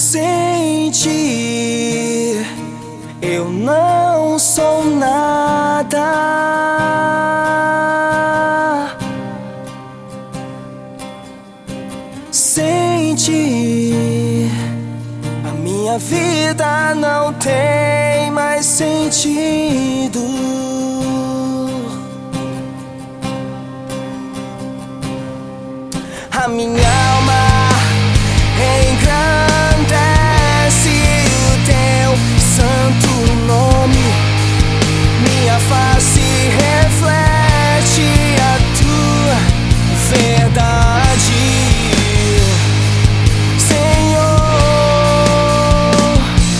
Sem ti eu não sou nada. Sem ti a minha vida não tem mais sentido. A minha alma engrandece o teu santo nome, minha face reflete a tua verdade. Senhor,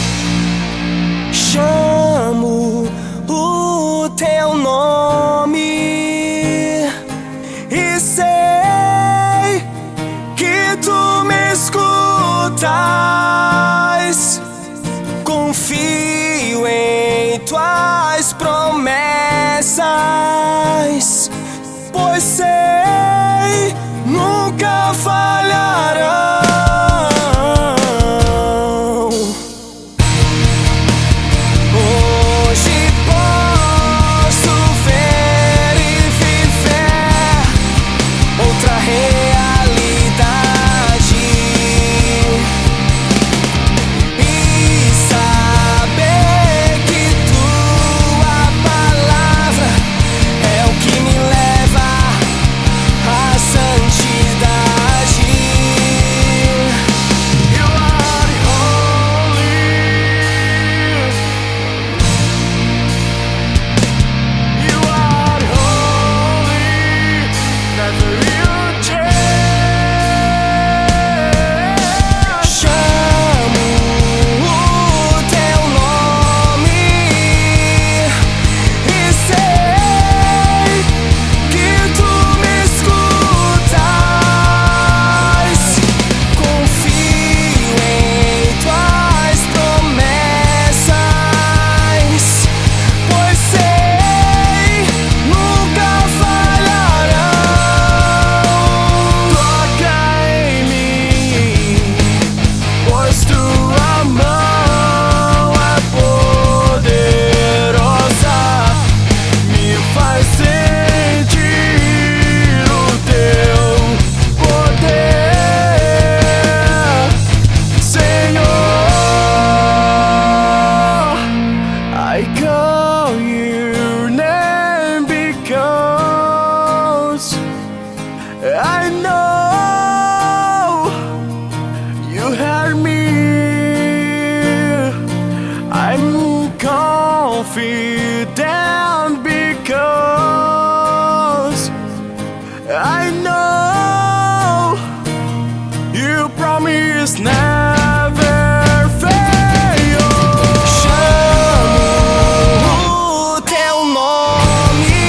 chamo o teu nome e sei que tu me escutas. Confio em tuas promessas, pois sei nunca falharão. Hoje posso ver e viver outra realidade e saber que tua palavra é o que me leva à santidade. You are holy, you are holy, never you change. Chamo o teu nome e sei que tu me escutas. Confio em tuas promessas, pois sei nunca falharão. Toca em mim, pois tua mão é poderosa, me faz sentir o teu poder. Senhor, I call your name because I know you heard me. I'm confident because I know you promise never fail. Chamo o teu nome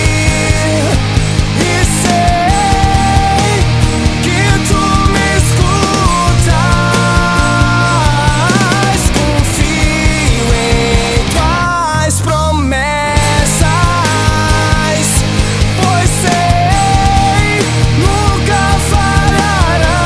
e sei que tu me escutas. Confio em tuas promessas, pois sei nunca falharão.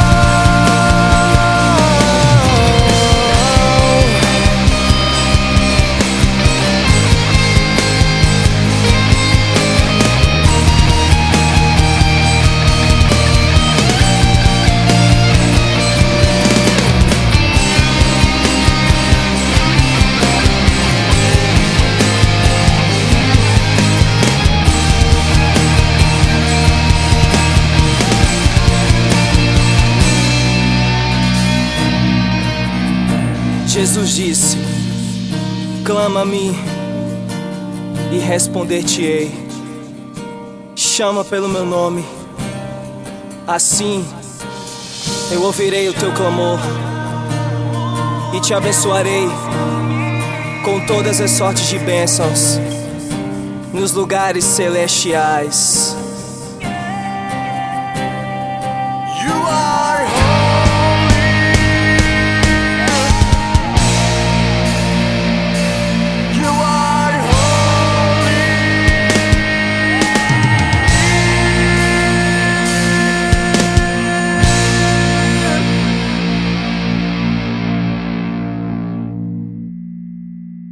Jesus disse: clama-me e responder-te-ei. Chama pelo meu nome, assim eu ouvirei o teu clamor e te abençoarei com todas as sortes de bênçãos nos lugares celestiais.